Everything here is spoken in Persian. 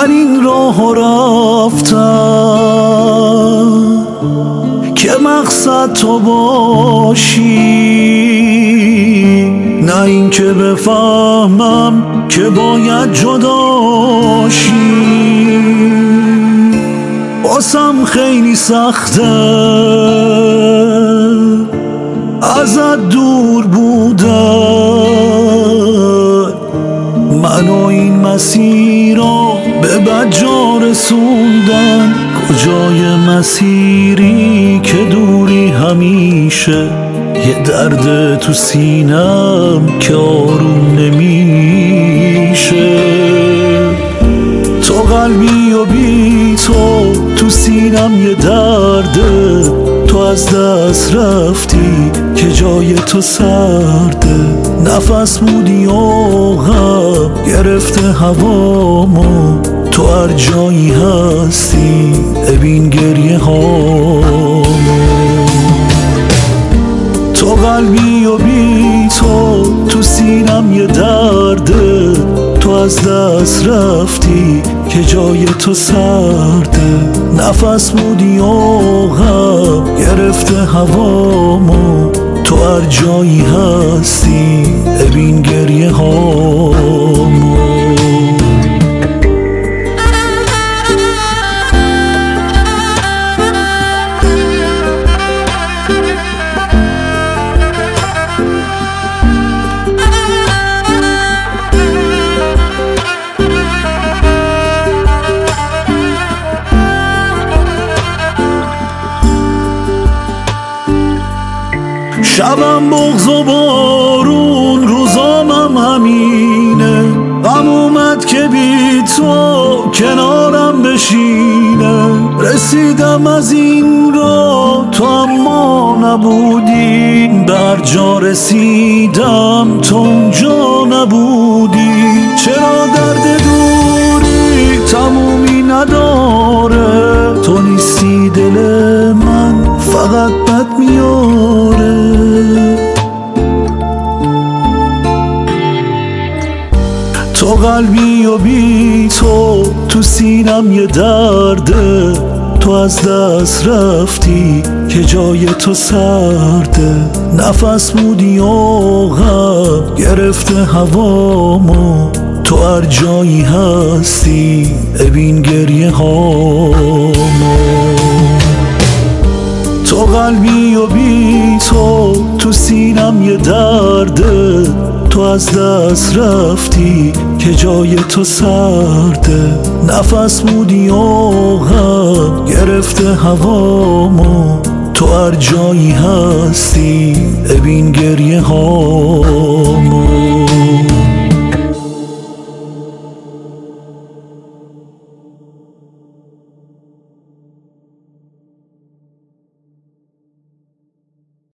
من این راه رفتم که مقصد تو باشی، نه این که بفهمم که باید جداشی. باسم خیلی سخته ازت دور بودن، منو این مسیر رو به بدجا رسوندن. کجای مسیری که دوری همیشه، یه درد تو سینم که آروم نمیشه. تو قلبی و بی تو سینم یه درده، تو از دست رفتی که جای تو سرده. نفس بودی و غم گرفته هوامو، تو هر جایی هستی ببین گریه هامو. تو قلبی و بی تو سینم یه درده، تو از دست رفتی که جای تو سرده. نفس بودی و غم گرفته هوامو، تو هر جایی هستی ببین گریه هامو. شبم بغض و بارون، روزامم همینه. غم اومد که بی تو کنارم بشینه. رسیدم از این را تو اما نبودی، بر جا رسیدم تو اونجا نبودی. چرا درد دوری تمومی نداره، تو نیستی دل من فقط بد میاره. تو قلبی و بی تو سینم یه درده، تو از دست رفتی که جای تو سرده. نفس بودی و غم گرفته هوامو، تو هر جایی هستی ببین گریه هامو. تو قلبی و بی تو سینم یه درده، تو از دست رفتی که جای تو سرده. نفس بودی و غم گرفته هوامو، تو هر جایی هستی ببین گریه ها.